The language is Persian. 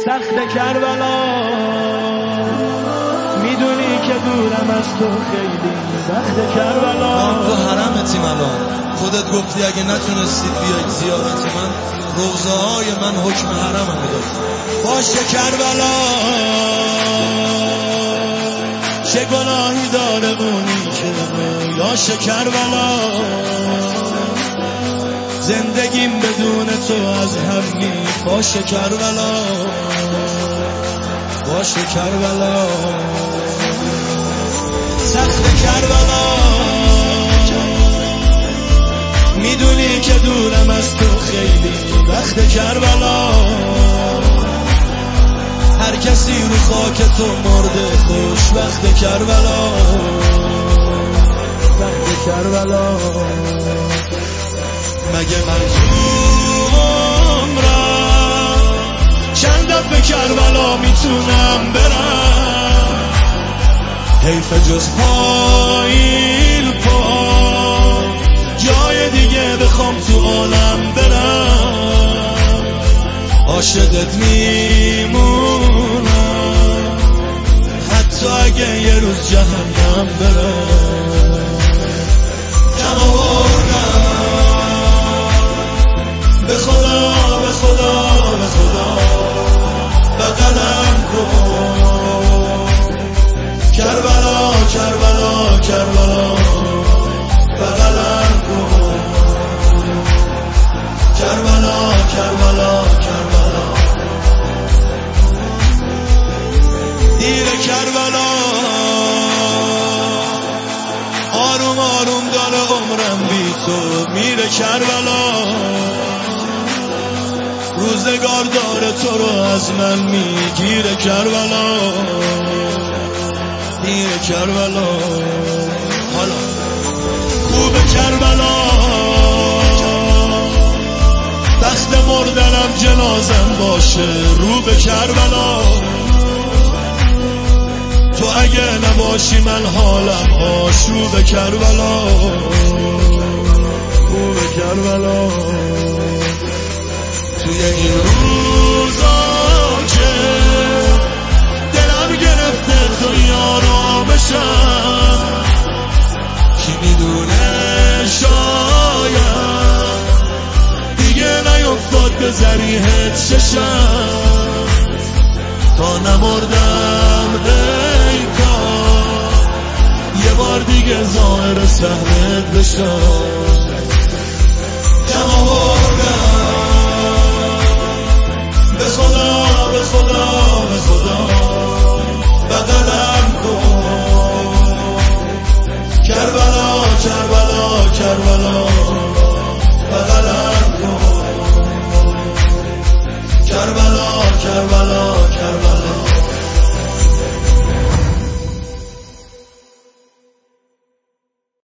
سخت کربلا میدونی که دورم از تو خیلی سخت کربلا. ما تو حرمتیم الان، خودت گفتی اگه نتونستید بیاید زیارت من، روضه های من حکم حرمم میداد. باشه کربلا چه گناهی داره اونی که یاشه کربلا، زندگیم بدون تو از هم نیست. باشه کربلا باشه کربلا سخت کربلا میدونی که دورم از تو خیلی وقت کربلا، هر کسی رو خاک تو مرده خوش وقت کربلا وقت کربلا. مگه من تو عمرم چند دفعه کربلا میتونم برم، حیف جز پایل پا جای دیگه بخوام تو عالم برم، عاشقت میمونم حتی اگه یه روز جهنم برم. جمع به خدا به خدا به خدا بغلم کن کربلا کربلا کربلا بغلم کن کربلا کربلا کربلا. دیر کربلا آروم آروم داره عمرم بی تو میره کربلا، روزگار داره تو رو از من میگیره کربلا میره کربلا. حالا خوب کربلا وقت مردنم جنازم باشه رو به کربلا، تو اگه نباشی من حالم آشوب کربلا خوب کربلا. توی این روزا که دلم گرفته دنیا رو بشم، کی میدونه شاید دیگه نیفتاد به ذریحت چشم، تا نمردم ای کار یه بار دیگه ظاهر سهلت بشم. جمع